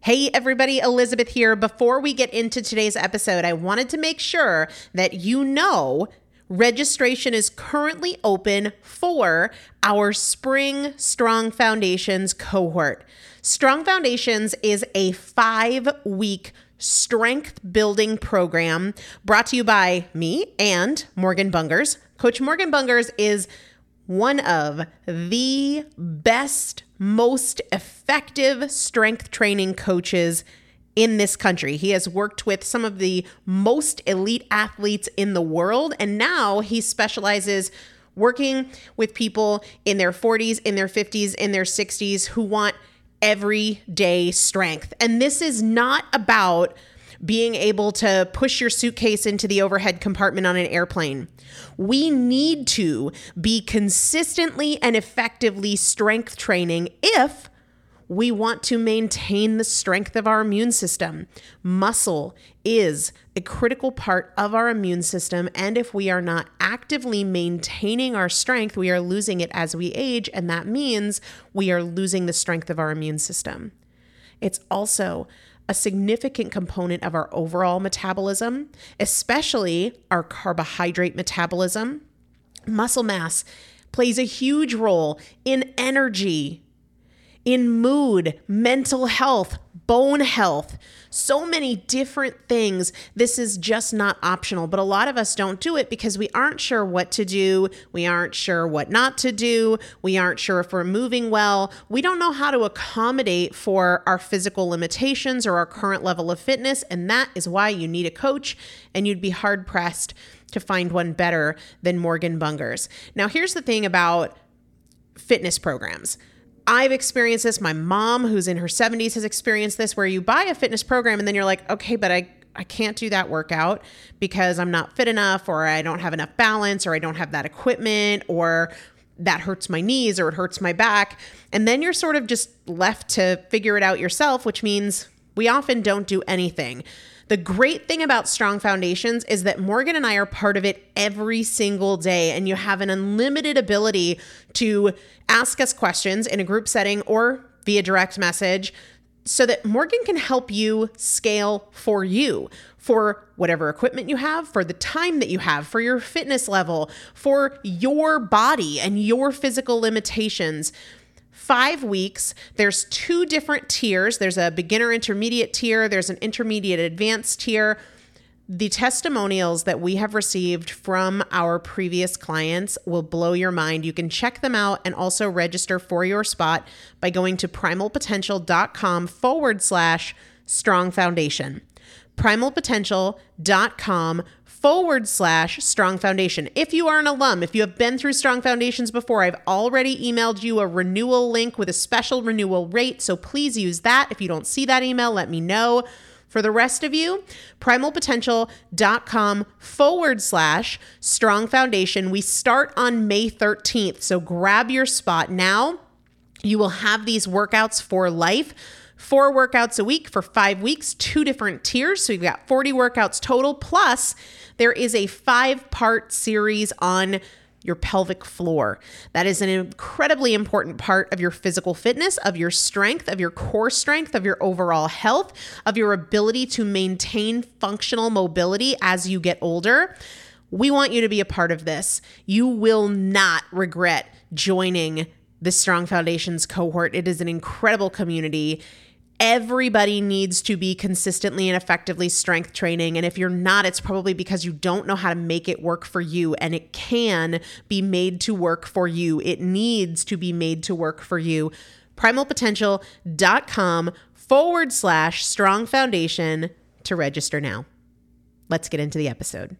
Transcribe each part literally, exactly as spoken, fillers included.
Hey everybody, Elizabeth here. Before we get into today's episode, I wanted to make sure that you know registration is currently open for our Spring Strong Foundations cohort. Strong Foundations is a five-week strength building program brought to you by me and Morgan Bungers. Coach Morgan Bungers is one of the best, most effective strength training coaches in this country. He has worked with some of the most elite athletes in the world, and now he specializes working with people in their forties, in their fifties, in their sixties who want everyday strength. And this is not about being able to push your suitcase into the overhead compartment on an airplane. We need to be consistently and effectively strength training if we want to maintain the strength of our immune system. Muscle is a critical part of our immune system, and if we are not actively maintaining our strength, we are losing it as we age, and that means we are losing the strength of our immune system. It's also a significant component of our overall metabolism, especially our carbohydrate metabolism. Muscle mass plays a huge role in energy, in mood, mental health, bone health, so many different things. This is just not optional, but a lot of us don't do it because we aren't sure what to do. We aren't sure what not to do. We aren't sure if we're moving well. We don't know how to accommodate for our physical limitations or our current level of fitness, and that is why you need a coach, and you'd be hard-pressed to find one better than Morgan Bungers. Now, here's the thing about fitness programs. I've experienced this. My mom, who's in her seventies, has experienced this, where you buy a fitness program and then you're like, okay, but I, I can't do that workout because I'm not fit enough, or I don't have enough balance, or I don't have that equipment, or that hurts my knees, or it hurts my back. And then you're sort of just left to figure it out yourself, which means we often don't do anything. The great thing about Strong Foundations is that Morgan and I are part of it every single day, and you have an unlimited ability to ask us questions in a group setting or via direct message so that Morgan can help you scale for you, for whatever equipment you have, for the time that you have, for your fitness level, for your body and your physical limitations. Five weeks, there's two different tiers. There's a beginner intermediate tier. There's an intermediate advanced tier. The testimonials that we have received from our previous clients will blow your mind. You can check them out and also register for your spot by going to primalpotential.com forward slash strong foundation. primalpotential.com forward slash strong foundation. If you are an alum, if you have been through Strong Foundations before, I've already emailed you a renewal link with a special renewal rate. So please use that. If you don't see that email, let me know. For the rest of you, primalpotential.com forward slash strong foundation. We start on May thirteenth. So grab your spot now. You will have these workouts for life. Four workouts a week for five weeks, two different tiers. So you've got forty workouts total. Plus, there is a five-part series on your pelvic floor. That is an incredibly important part of your physical fitness, of your strength, of your core strength, of your overall health, of your ability to maintain functional mobility as you get older. We want you to be a part of this. You will not regret joining the Strong Foundations cohort. It is an incredible community. Everybody needs to be consistently and effectively strength training. And if you're not, it's probably because you don't know how to make it work for you. And it can be made to work for you. It needs to be made to work for you. primalpotential.com forward slash strong foundation to register now. Let's get into the episode.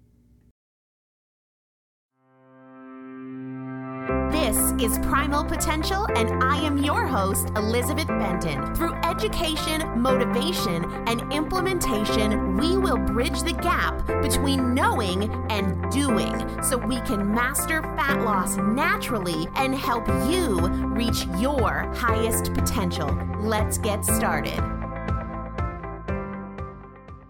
This is Primal Potential, and I am your host, Elizabeth Benton. Through education, motivation, and implementation, we will bridge the gap between knowing and doing so we can master fat loss naturally and help you reach your highest potential. Let's get started.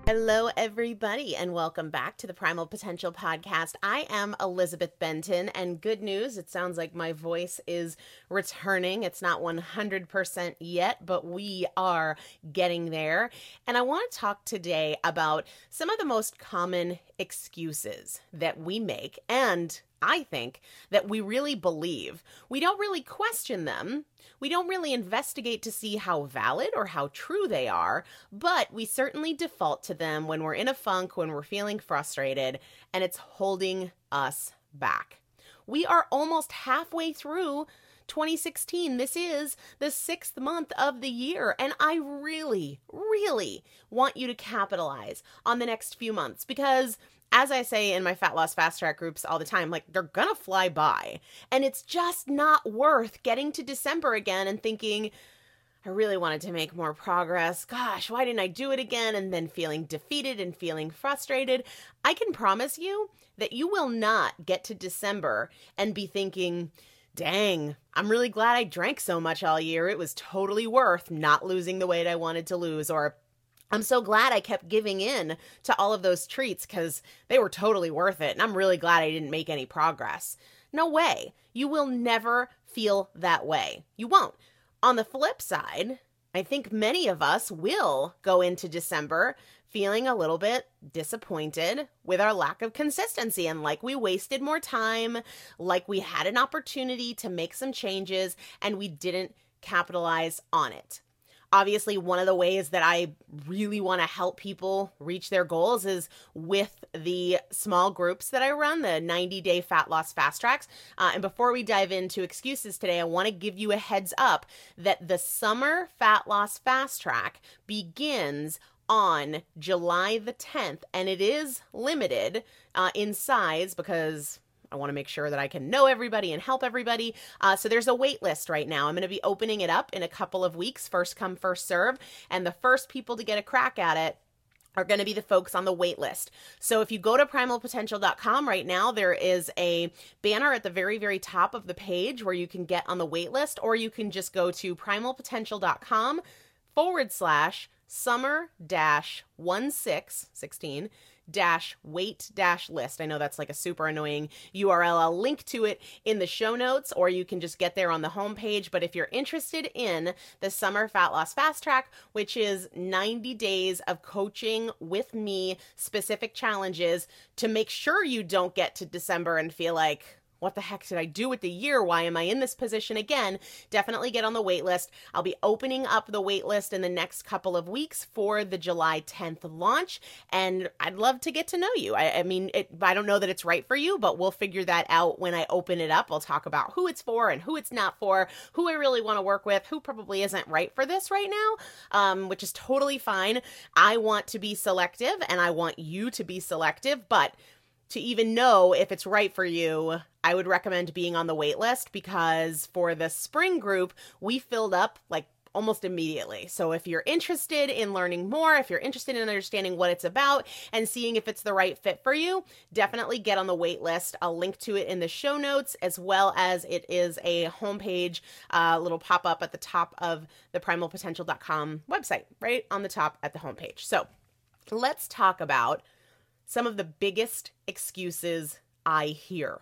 Hello, everybody, and welcome back to the Primal Potential Podcast. I am Elizabeth Benton, and good news, it sounds like my voice is returning. It's not one hundred percent yet, but we are getting there. And I want to talk today about some of the most common excuses that we make, and I think that we really believe. We don't really question them. We don't really investigate to see how valid or how true they are, but we certainly default to them when we're in a funk, when we're feeling frustrated, and it's holding us back. We are almost halfway through twenty sixteen. This is the sixth month of the year, and I really, really want you to capitalize on the next few months because, as I say in my fat loss fast track groups all the time, like, they're gonna fly by, and it's just not worth getting to December again and thinking, I really wanted to make more progress. Gosh, why didn't I do it again? And then feeling defeated and feeling frustrated. I can promise you that you will not get to December and be thinking, dang, I'm really glad I drank so much all year. It was totally worth not losing the weight I wanted to lose. Or I'm so glad I kept giving in to all of those treats because they were totally worth it. And I'm really glad I didn't make any progress. No way. You will never feel that way. You won't. On the flip side, I think many of us will go into December feeling a little bit disappointed with our lack of consistency and like we wasted more time, like we had an opportunity to make some changes and we didn't capitalize on it. Obviously, one of the ways that I really want to help people reach their goals is with the small groups that I run, the ninety-day Fat Loss Fast Tracks. Uh, and before we dive into excuses today, I want to give you a heads up that the Summer Fat Loss Fast Track begins on July the tenth, and it is limited uh, in size because I want to make sure that I can know everybody and help everybody. Uh, so there's a wait list right now. I'm going to be opening it up in a couple of weeks, first come, first serve. And the first people to get a crack at it are going to be the folks on the wait list. So if you go to primal potential dot com right now, there is a banner at the very, very top of the page where you can get on the wait list, or you can just go to primal potential dot com forward slash summer dash one six sixteen dash wait dash list. I know that's like a super annoying U R L. I'll link to it in the show notes, or you can just get there on the homepage. But if you're interested in the Summer Fat Loss Fast Track, which is ninety days of coaching with me, specific challenges to make sure you don't get to December and feel like, what the heck did I do with the year? Why am I in this position again? Definitely get on the wait list. I'll be opening up the wait list in the next couple of weeks for the July tenth launch, and I'd love to get to know you. I, I mean, it, I don't know that it's right for you, but we'll figure that out when I open it up. I'll talk about who it's for and who it's not for, who I really want to work with, who probably isn't right for this right now, um, which is totally fine. I want to be selective, and I want you to be selective, but to even know if it's right for you, I would recommend being on the wait list, because for the spring group, we filled up like almost immediately. So if you're interested in learning more, if you're interested in understanding what it's about and seeing if it's the right fit for you, definitely get on the wait list. I'll link to it in the show notes, as well as it is a homepage, uh, little pop-up at the top of the primal potential dot com website, right on the top at the homepage. So let's talk about some of the biggest excuses I hear.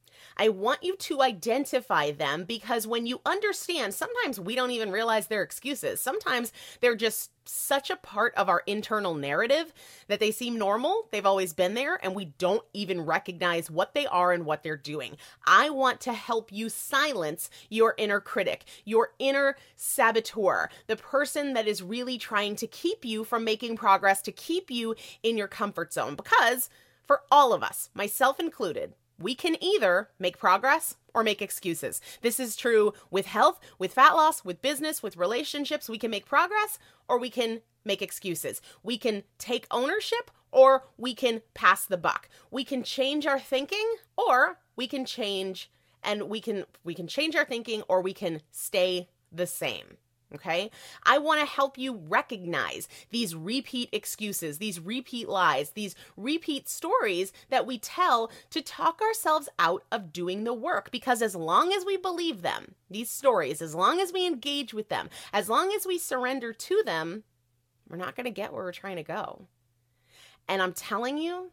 I want you to identify them, because when you understand, sometimes we don't even realize they're excuses. Sometimes they're just such a part of our internal narrative that they seem normal. They've always been there, and we don't even recognize what they are and what they're doing. I want to help you silence your inner critic, your inner saboteur, the person that is really trying to keep you from making progress, to keep you in your comfort zone. Because for all of us, myself included, we can either make progress or make excuses. This is true with health, with fat loss, with business, with relationships. We can make progress or we can make excuses. We can take ownership or we can pass the buck. We can change our thinking, or we can change and we can we can change our thinking, or we can stay the same. Okay, I want to help you recognize these repeat excuses, these repeat lies, these repeat stories that we tell to talk ourselves out of doing the work. Because as long as we believe them, these stories, as long as we engage with them, as long as we surrender to them, we're not going to get where we're trying to go. And I'm telling you,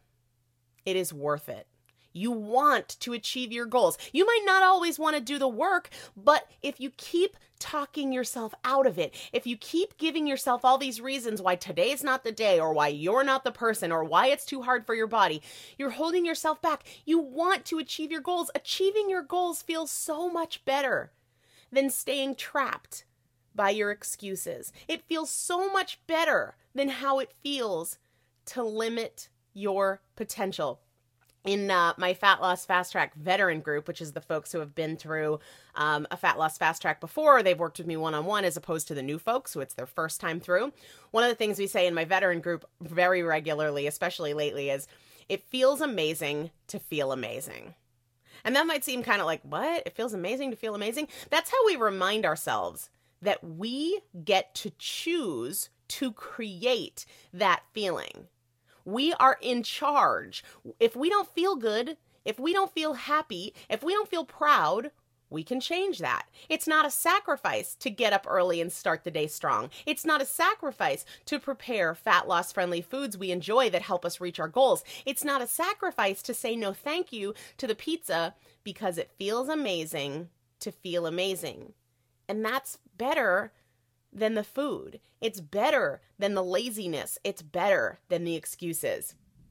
it is worth it. You want to achieve your goals. You might not always want to do the work, but if you keep talking yourself out of it, if you keep giving yourself all these reasons why today's not the day, or why you're not the person, or why it's too hard for your body, you're holding yourself back. You want to achieve your goals. Achieving your goals feels so much better than staying trapped by your excuses. It feels so much better than how it feels to limit your potential. In uh, my Fat Loss Fast Track veteran group, which is the folks who have been through um, a Fat Loss Fast Track before, they've worked with me one-on-one as opposed to the new folks who it's their first time through. One of the things we say in my veteran group very regularly, especially lately, is it feels amazing to feel amazing. And that might seem kind of like, what? It feels amazing to feel amazing? That's how we remind ourselves that we get to choose to create that feeling. We are in charge. If we don't feel good, if we don't feel happy, if we don't feel proud, we can change that. It's not a sacrifice to get up early and start the day strong. It's not a sacrifice to prepare fat loss friendly foods we enjoy that help us reach our goals. It's not a sacrifice to say no thank you to the pizza because it feels amazing to feel amazing. And that's better than the food. It's better than the laziness. It's better than the excuses.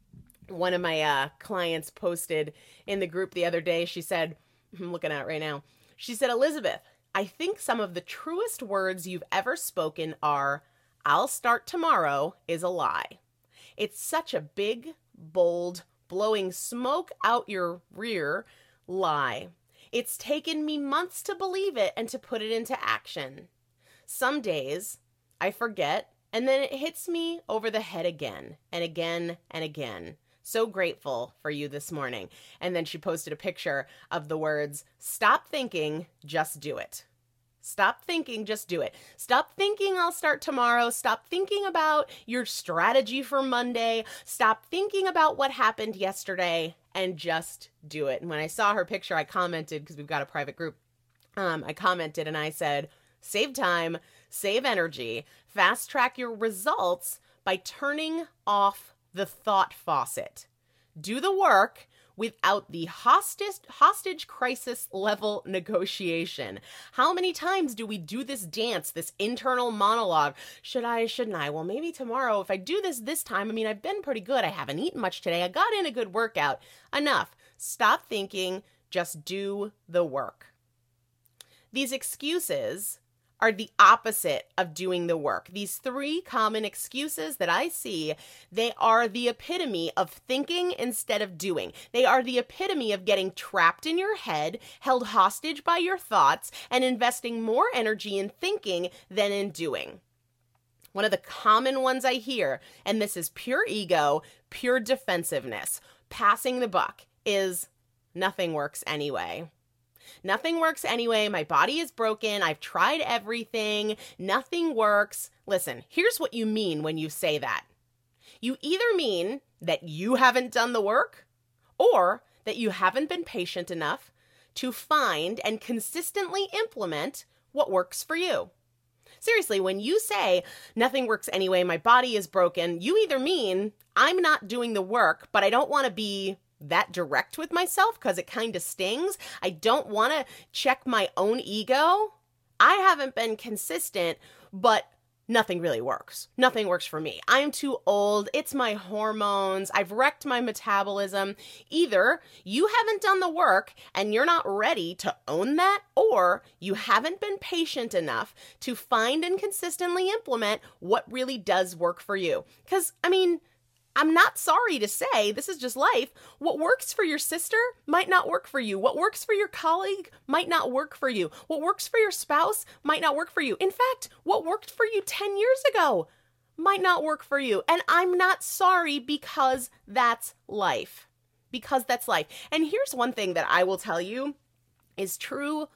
One of my uh, clients posted in the group the other day, she said, I'm looking at it right now, she said, Elizabeth, I think some of the truest words you've ever spoken are, I'll start tomorrow is a lie. It's such a big, bold, blowing smoke out your rear lie. It's taken me months to believe it and to put it into action. Some days I forget, and then it hits me over the head again and again and again. So grateful for you this morning. And then she posted a picture of the words, stop thinking, just do it. Stop thinking, just do it. Stop thinking I'll start tomorrow. Stop thinking about your strategy for Monday. Stop thinking about what happened yesterday and just do it. And when I saw her picture, I commented, because we've got a private group. Um, I commented and I said, save time, save energy, fast track your results by turning off the thought faucet. Do the work without the hostage, hostage crisis level negotiation. How many times do we do this dance, this internal monologue? Should I, shouldn't I? Well, maybe tomorrow, if I do this this time, I mean, I've been pretty good. I haven't eaten much today. I got in a good workout. Enough. Stop thinking. Just do the work. These excuses are the opposite of doing the work. These three common excuses that I see, they are the epitome of thinking instead of doing. They are the epitome of getting trapped in your head, held hostage by your thoughts, and investing more energy in thinking than in doing. One of the common ones I hear, and this is pure ego, pure defensiveness, passing the buck, is nothing works anyway. Nothing works anyway. My body is broken. I've tried everything. Nothing works. Listen, here's what you mean when you say that. You either mean that you haven't done the work or that you haven't been patient enough to find and consistently implement what works for you. Seriously, when you say nothing works anyway, my body is broken, you either mean I'm not doing the work, but I don't want to be that direct with myself because it kind of stings. I don't want to check my own ego. I haven't been consistent, but nothing really works. Nothing works for me. I'm too old. It's my hormones. I've wrecked my metabolism. Either you haven't done the work and you're not ready to own that, or you haven't been patient enough to find and consistently implement what really does work for you. Because, I mean, I'm not sorry to say, this is just life. What works for your sister might not work for you. What works for your colleague might not work for you. What works for your spouse might not work for you. In fact, what worked for you ten years ago might not work for you. And I'm not sorry because that's life. Because that's life. And here's one thing that I will tell you is true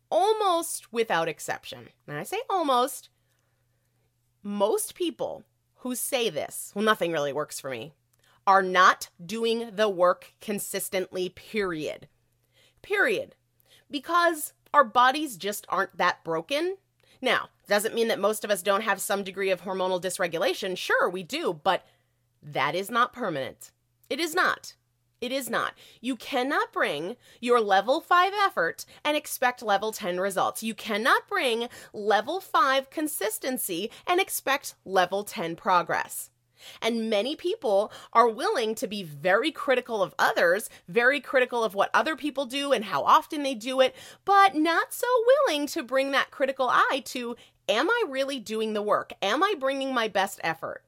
almost without exception. And I say almost. Most people who say this, well, nothing really works for me, are not doing the work consistently, period. Period. Because our bodies just aren't that broken. Now, doesn't mean that most of us don't have some degree of hormonal dysregulation. Sure, we do, but That is not permanent. It is not. It is not. You cannot bring your level five effort and expect level ten results. You cannot bring level five consistency and expect level ten progress. And many people are willing to be very critical of others, very critical of what other people do and how often they do it, but not so willing to bring that critical eye to, am I really doing the work? Am I bringing my best effort?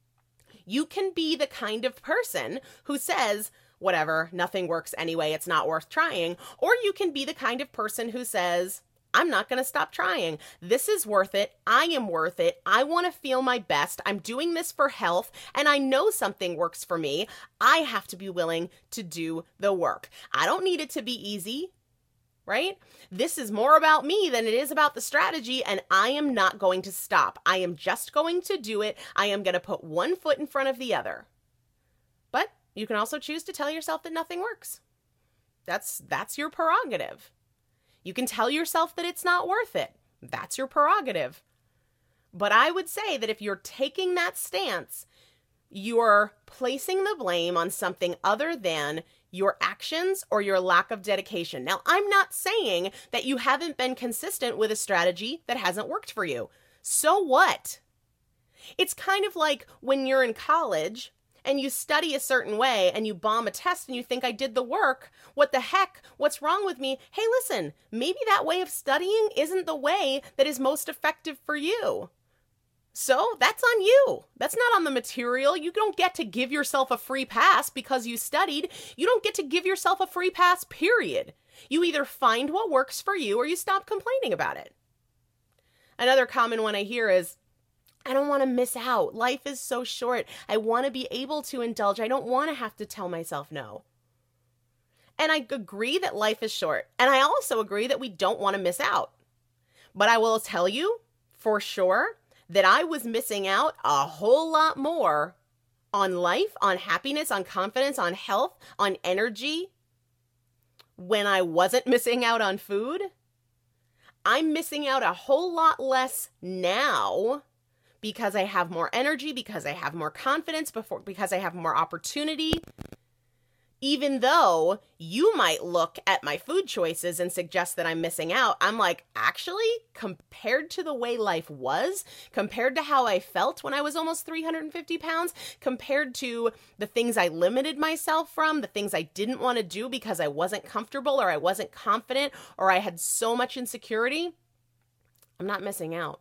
You can be the kind of person who says, whatever, nothing works anyway, it's not worth trying. Or you can be the kind of person who says, I'm not going to stop trying. This is worth it. I am worth it. I want to feel my best. I'm doing this for health, and I know something works for me. I have to be willing to do the work. I don't need it to be easy, right? This is more about me than it is about the strategy, and I am not going to stop. I am just going to do it. I am going to put one foot in front of the other. But you can also choose to tell yourself that nothing works. That's that's your prerogative. You can tell yourself that it's not worth it. That's your prerogative. But I would say that if you're taking that stance, you're placing the blame on something other than your actions or your lack of dedication. Now, I'm not saying that you haven't been consistent with a strategy that hasn't worked for you. So what? It's kind of like when you're in college and you study a certain way and you bomb a test and you think, I did the work. What the heck? What's wrong with me? Hey, listen, maybe that way of studying isn't the way that is most effective for you. So that's on you. That's not on the material. You don't get to give yourself a free pass because you studied. You don't get to give yourself a free pass, period. You either find what works for you or you stop complaining about it. Another common one I hear is, I don't want to miss out. Life is so short. I want to be able to indulge. I don't want to have to tell myself no. And I agree that life is short. And I also agree that we don't want to miss out. But I will tell you for sure that I was missing out a whole lot more on life, on happiness, on confidence, on health, on energy when I wasn't missing out on food. I'm missing out a whole lot less now because I have more energy, because I have more confidence, before, because I have more opportunity. Even though you might look at my food choices and suggest that I'm missing out, I'm like, actually, compared to the way life was, compared to how I felt when I was almost three hundred fifty pounds, compared to the things I limited myself from, the things I didn't want to do because I wasn't comfortable or I wasn't confident or I had so much insecurity, I'm not missing out.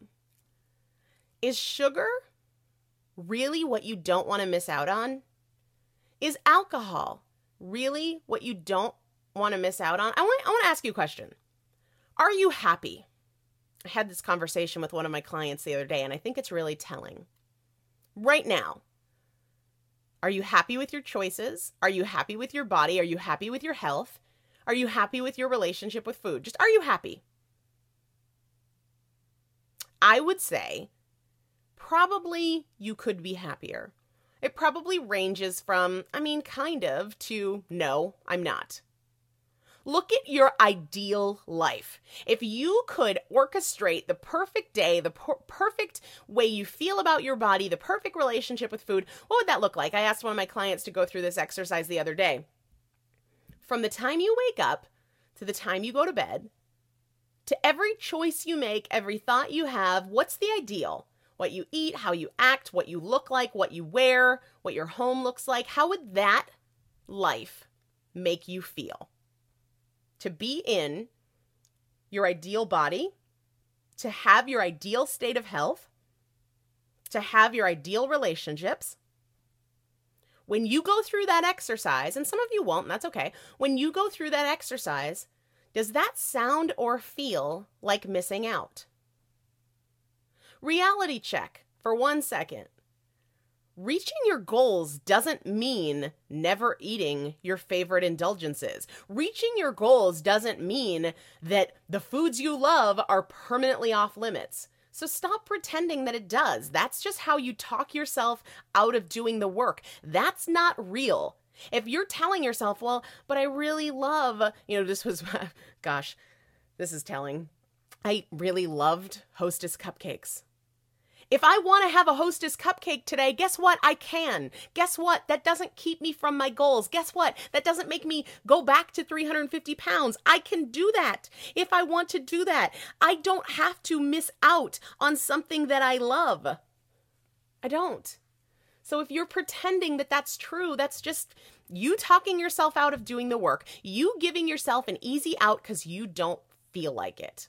Is sugar really what you don't want to miss out on? Is alcohol really what you don't want to miss out on? I want, I want to ask you a question. Are you happy? I had this conversation with one of my clients the other day, and I think it's really telling. Right now, are you happy with your choices? Are you happy with your body? Are you happy with your health? Are you happy with your relationship with food? Just, are you happy? I would say probably you could be happier. It probably ranges from, I mean, kind of, to no, I'm not. Look at your ideal life. If you could orchestrate the perfect day, the per- perfect way you feel about your body, the perfect relationship with food, what would that look like? I asked one of my clients to go through this exercise the other day. From the time you wake up to the time you go to bed, to every choice you make, every thought you have, what's the ideal? What you eat, how you act, what you look like, what you wear, what your home looks like. How would that life make you feel? To be in your ideal body, to have your ideal state of health, to have your ideal relationships. When you go through that exercise, and some of you won't, and that's okay. When you go through that exercise, does that sound or feel like missing out? Reality check for one second. Reaching your goals doesn't mean never eating your favorite indulgences. Reaching your goals doesn't mean that the foods you love are permanently off limits. So stop pretending that it does. That's just how you talk yourself out of doing the work. That's not real. If you're telling yourself, well, but I really love, you know, this was, gosh, this is telling. I really loved Hostess cupcakes. If I want to have a Hostess cupcake today, guess what? I can. Guess what? That doesn't keep me from my goals. Guess what? That doesn't make me go back to three hundred fifty pounds. I can do that if I want to do that. I don't have to miss out on something that I love. I don't. So if you're pretending that that's true, that's just you talking yourself out of doing the work, you giving yourself an easy out because you don't feel like it.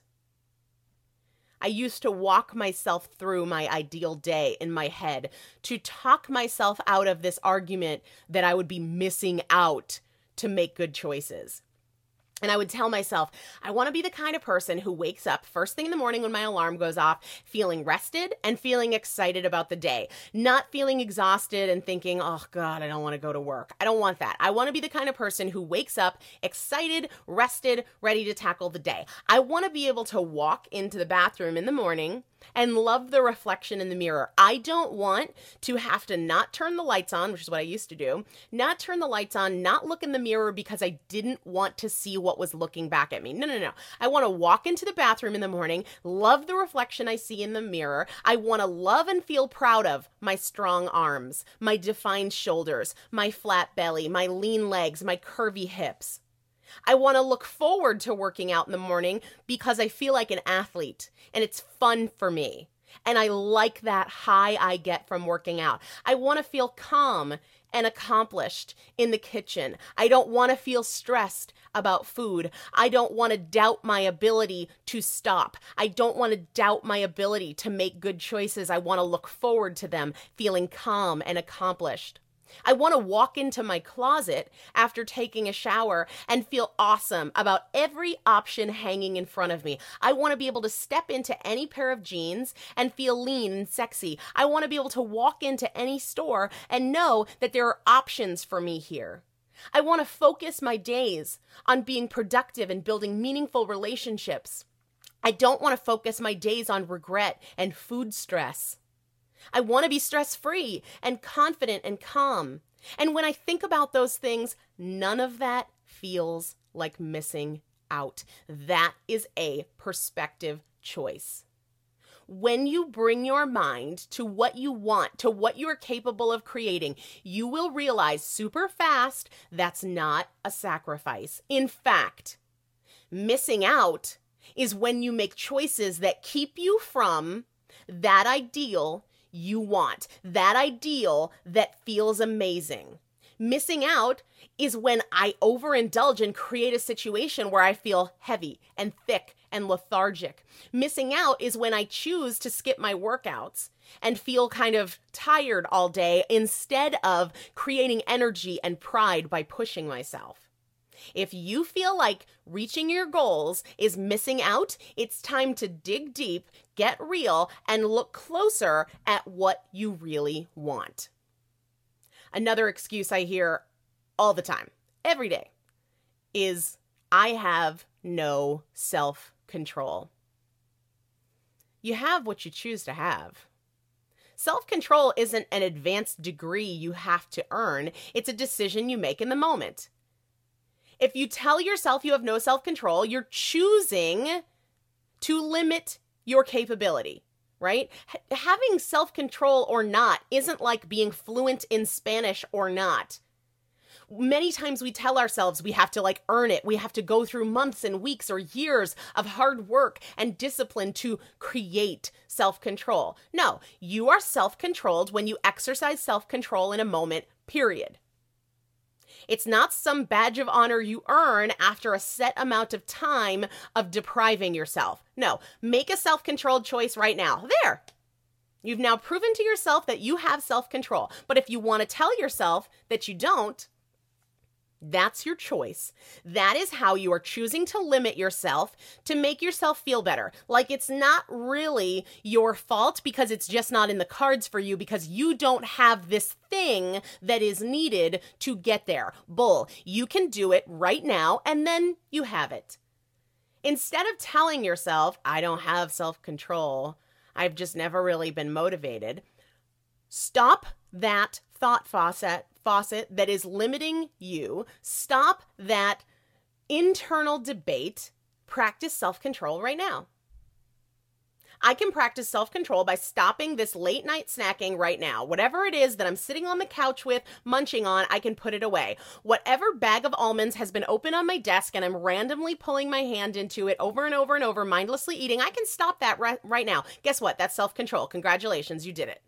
I used to walk myself through my ideal day in my head to talk myself out of this argument that I would be missing out to make good choices. And I would tell myself, I want to be the kind of person who wakes up first thing in the morning when my alarm goes off, feeling rested and feeling excited about the day, not feeling exhausted and thinking, oh God, I don't want to go to work. I don't want that. I want to be the kind of person who wakes up excited, rested, ready to tackle the day. I want to be able to walk into the bathroom in the morning and love the reflection in the mirror. I don't want to have to not turn the lights on, which is what I used to do, not turn the lights on, not look in the mirror because I didn't want to see what was looking back at me. No, no, no. I want to walk into the bathroom in the morning, love the reflection I see in the mirror. I want to love and feel proud of my strong arms, my defined shoulders, my flat belly, my lean legs, my curvy hips. I want to look forward to working out in the morning because I feel like an athlete and it's fun for me. And I like that high I get from working out. I want to feel calm and accomplished in the kitchen. I don't want to feel stressed about food. I don't want to doubt my ability to stop. I don't want to doubt my ability to make good choices. I want to look forward to them feeling calm and accomplished. I want to walk into my closet after taking a shower and feel awesome about every option hanging in front of me. I want to be able to step into any pair of jeans and feel lean and sexy. I want to be able to walk into any store and know that there are options for me here. I want to focus my days on being productive and building meaningful relationships. I don't want to focus my days on regret and food stress. I want to be stress-free and confident and calm. And when I think about those things, none of that feels like missing out. That is a perspective choice. When you bring your mind to what you want, to what you are capable of creating, you will realize super fast that's not a sacrifice. In fact, missing out is when you make choices that keep you from that ideal you want, that ideal that feels amazing. Missing out is when I overindulge and create a situation where I feel heavy and thick and lethargic. Missing out is when I choose to skip my workouts and feel kind of tired all day instead of creating energy and pride by pushing myself. If you feel like reaching your goals is missing out, it's time to dig deep, get real, and look closer at what you really want. Another excuse I hear all the time, every day, is I have no self-control. You have what you choose to have. Self-control isn't an advanced degree you have to earn. It's a decision you make in the moment. If you tell yourself you have no self-control, you're choosing to limit your capability, right? H- having self-control or not isn't like being fluent in Spanish or not. Many times we tell ourselves we have to like earn it. We have to go through months and weeks or years of hard work and discipline to create self-control. No, you are self-controlled when you exercise self-control in a moment, period. It's not some badge of honor you earn after a set amount of time of depriving yourself. No, make a self-controlled choice right now. There. You've now proven to yourself that you have self-control. But if you want to tell yourself that you don't, that's your choice. That is how you are choosing to limit yourself to make yourself feel better. Like it's not really your fault because it's just not in the cards for you because you don't have this thing that is needed to get there. Bull. You can do it right now and then you have it. Instead of telling yourself, I don't have self-control, I've just never really been motivated, stop that thought faucet faucet that is limiting you. Stop that internal debate. Practice self-control right now. I can practice self-control by stopping this late night snacking right now. Whatever it is that I'm sitting on the couch with, munching on, I can put it away. Whatever bag of almonds has been open on my desk and I'm randomly pulling my hand into it over and over and over, mindlessly eating, I can stop that right, right now. Guess what? That's self-control. Congratulations, you did it.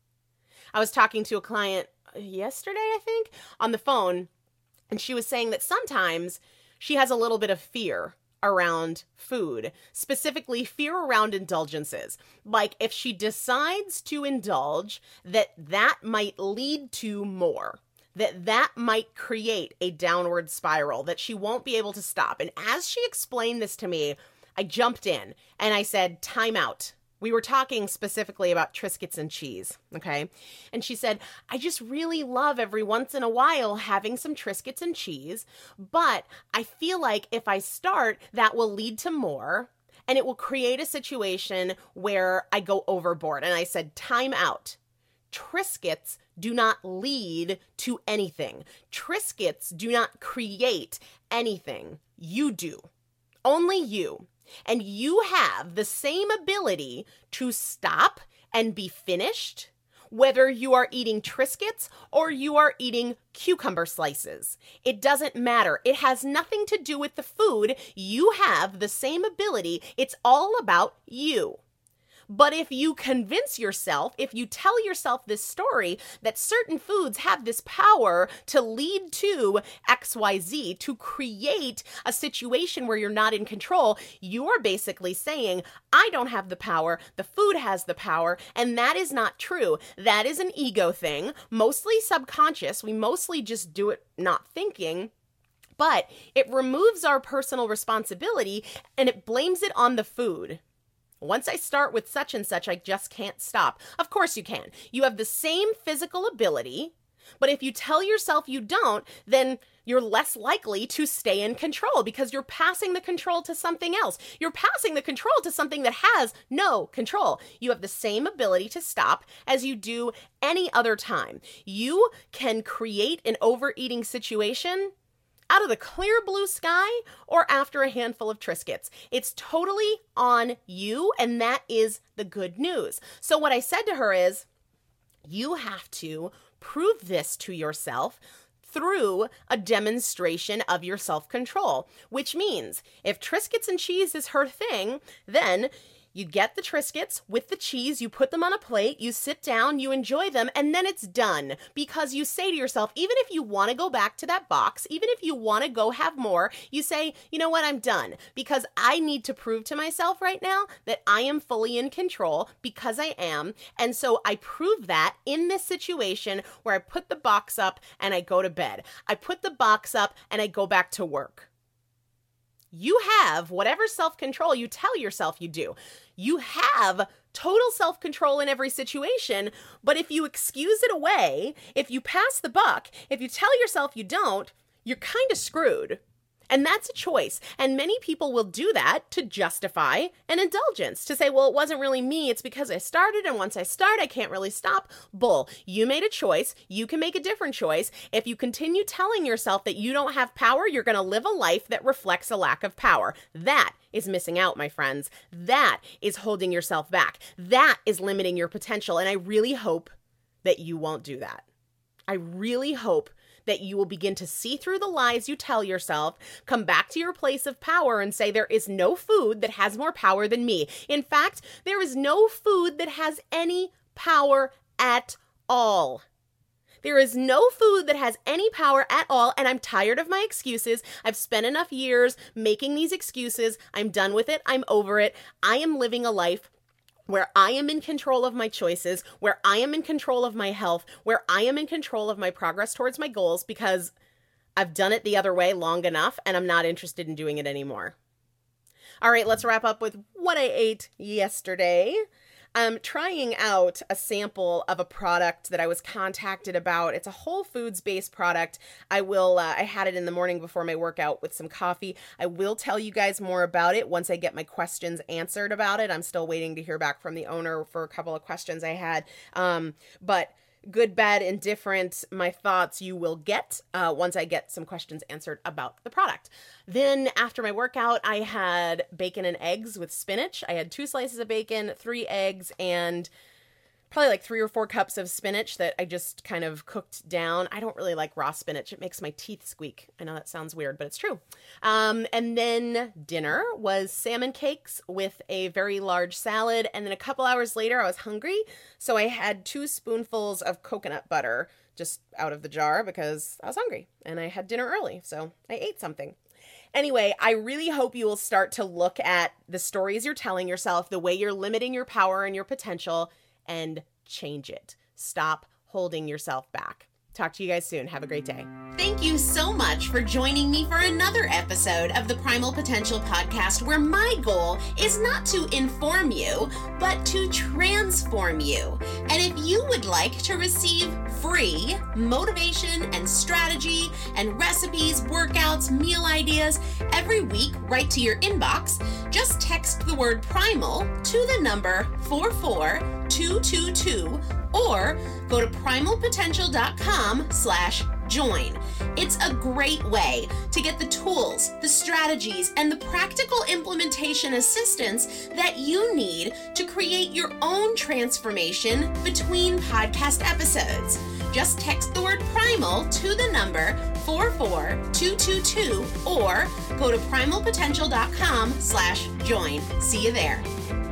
I was talking to a client yesterday, I think, on the phone, and she was saying that sometimes she has a little bit of fear around food, specifically fear around indulgences. Like if she decides to indulge, that that might lead to more, that that might create a downward spiral, that she won't be able to stop. And as she explained this to me, I jumped in and I said, time out. We were talking specifically about Triscuits and cheese, okay? And she said, I just really love every once in a while having some Triscuits and cheese, but I feel like if I start, that will lead to more, and it will create a situation where I go overboard. And I said, time out. Triscuits do not lead to anything. Triscuits do not create anything. You do. Only you. And you have the same ability to stop and be finished, whether you are eating Triscuits or you are eating cucumber slices. It doesn't matter. It has nothing to do with the food. You have the same ability. It's all about you. But if you convince yourself, if you tell yourself this story that certain foods have this power to lead to X Y Z, to create a situation where you're not in control, you're basically saying, I don't have the power, the food has the power, and that is not true. That is an ego thing, mostly subconscious. We mostly just do it not thinking. But it removes our personal responsibility and it blames it on the food. Once I start with such and such, I just can't stop. Of course you can. You have the same physical ability, but if you tell yourself you don't, then you're less likely to stay in control because you're passing the control to something else. You're passing the control to something that has no control. You have the same ability to stop as you do any other time. You can create an overeating situation out of the clear blue sky or after a handful of Triscuits. It's totally on you, and that is the good news. So what I said to her is, you have to prove this to yourself through a demonstration of your self-control, which means if Triscuits and cheese is her thing, then you get the Triscuits with the cheese, you put them on a plate, you sit down, you enjoy them, and then it's done. Because you say to yourself, even if you want to go back to that box, even if you want to go have more, you say, you know what, I'm done. Because I need to prove to myself right now that I am fully in control, because I am. And so I prove that in this situation where I put the box up and I go to bed. I put the box up and I go back to work. You have whatever self-control you tell yourself you do. You have total self-control in every situation, but if you excuse it away, if you pass the buck, if you tell yourself you don't, you're kind of screwed. And that's a choice. And many people will do that to justify an indulgence, to say, well, it wasn't really me. It's because I started, and once I start, I can't really stop. Bull. You made a choice. You can make a different choice. If you continue telling yourself that you don't have power, you're going to live a life that reflects a lack of power. That is missing out, my friends. That is holding yourself back. That is limiting your potential. And I really hope that you won't do that. I really hope that you will begin to see through the lies you tell yourself, come back to your place of power and say, there is no food that has more power than me. In fact, there is no food that has any power at all. There is no food that has any power at all, and I'm tired of my excuses. I've spent enough years making these excuses. I'm done with it. I'm over it. I am living a life where I am in control of my choices, where I am in control of my health, where I am in control of my progress towards my goals, because I've done it the other way long enough and I'm not interested in doing it anymore. All right, let's wrap up with what I ate yesterday. I'm trying out a sample of a product that I was contacted about. It's a Whole Foods-based product. I will, uh, I had it in the morning before my workout with some coffee. I will tell you guys more about it once I get my questions answered about it. I'm still waiting to hear back from the owner for a couple of questions I had. Um, but good, bad, indifferent, my thoughts you will get uh, once I get some questions answered about the product. Then after my workout, I had bacon and eggs with spinach. I had two slices of bacon, three eggs, and probably like three or four cups of spinach that I just kind of cooked down. I don't really like raw spinach. It makes my teeth squeak. I know that sounds weird, but it's true. Um, and then dinner was salmon cakes with a very large salad. And then a couple hours later, I was hungry. So I had two spoonfuls of coconut butter just out of the jar because I was hungry and I had dinner early. So I ate something. Anyway, I really hope you will start to look at the stories you're telling yourself, the way you're limiting your power and your potential, and change it. Stop holding yourself back. Talk to you guys soon. Have a great day. Thank you so much for joining me for another episode of the Primal Potential Podcast, where my goal is not to inform you, but to transform you. And if you would like to receive free motivation and strategy and recipes, workouts, meal ideas every week right to your inbox, just text the word primal to the number four four two two two or go to primalpotential.com slash join. It's a great way to get the tools, the strategies, and the practical implementation assistance that you need to create your own transformation between podcast episodes. Just text the word primal to the number four four two two two or go to primalpotential.com slash join. See you there.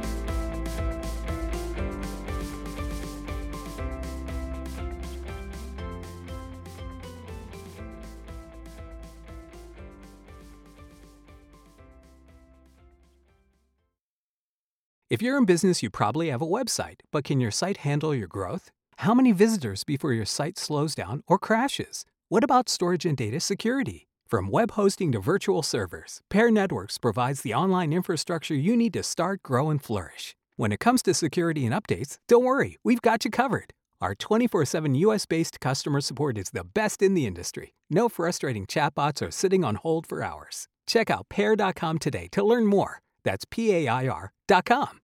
If you're in business, you probably have a website, but can your site handle your growth? How many visitors before your site slows down or crashes? What about storage and data security? From web hosting to virtual servers, Pair Networks provides the online infrastructure you need to start, grow, and flourish. When it comes to security and updates, don't worry, we've got you covered. Our twenty-four seven U S-based customer support is the best in the industry. No frustrating chatbots or sitting on hold for hours. Check out pair dot com today to learn more. That's P A I R dot com.